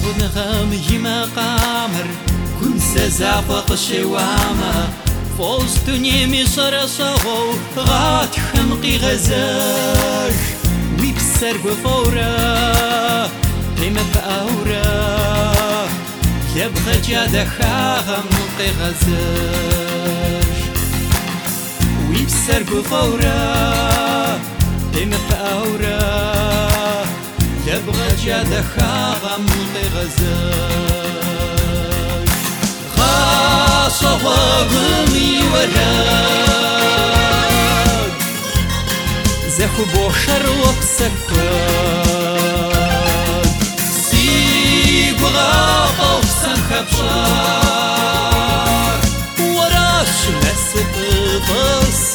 نغم يما قامر كن سزافق شوامة فوز دنيا صرصو غات خمقي غزاج ويبسر بفورا قيمة بأورا يبغى جادة خمقي غزاج ويبسر بفورا قيمة بأورا يبغى جادة خمقي غزاج خاصة وغمي وراد زخو بوشر وبسكواد سيب وغاقة وبسنخبشار وراش مسك بس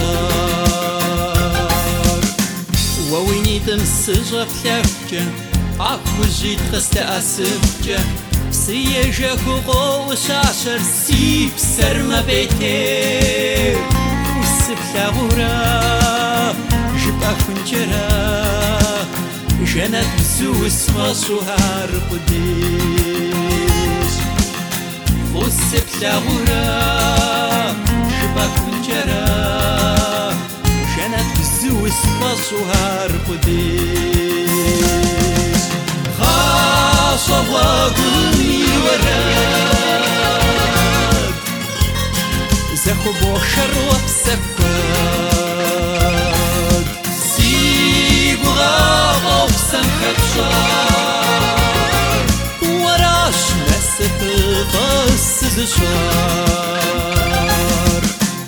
زشار وويني تمسجة بلفجة عفو جيت خست أسفجة سيجك وقوش عشر سيب سرما بيتي وسبلا غورا جبا خنجرا جنت بسوس وشهر قديش وسبلا غورا جبا خنجرا جنت بسوس وشهر قديش خاصة وقلي وراد زخو بوشر وبسكواد سيب وغابة وبسنخبشار وراش مسك بس زشار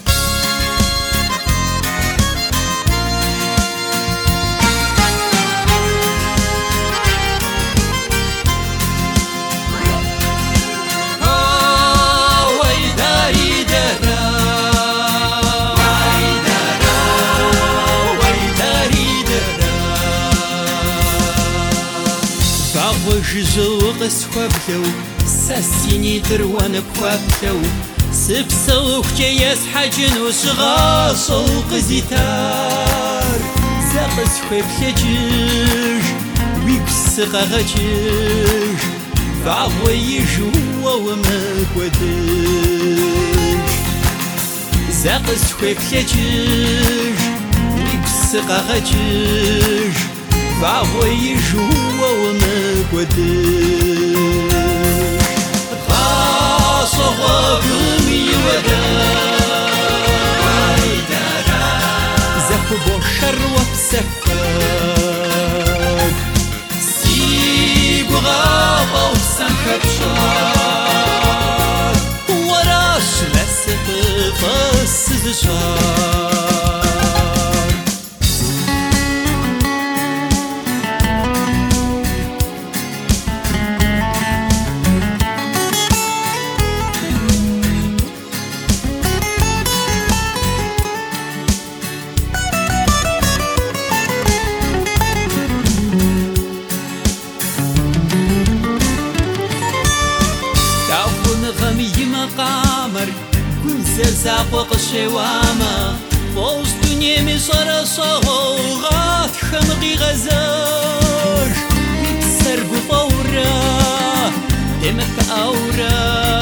جزوق سخبلو ساسيني تروان بخبلو سبسوك جيس حجن وشغاص وقزيتار زاق سخبلجيج ويكس غغجيج فعوي جوا ومكوديج زاق سخبلجيج ويكس غغجيج فعوي جوا ومكوديش خاصة وقلمي وداد زخو بوشر وبسكواد سيب وغابة وبسنخبشار وراش مسك بس زشار قامر كن سزافق شوامة فوز دنيا صرصو غات خمقي غزاج يكسر بفورا دمك أورا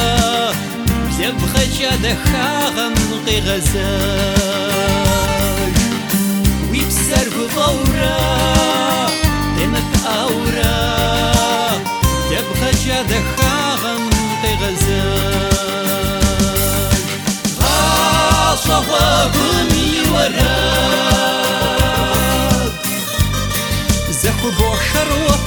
يبغى جادة خمقي غزاج ويكسر بفورا دمك أورا يبغى جادة خمقي غزاج وقلمي وراد زخو بوشر